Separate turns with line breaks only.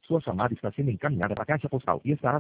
Sua chamada está sendo encaminhada para a caixa postal e estará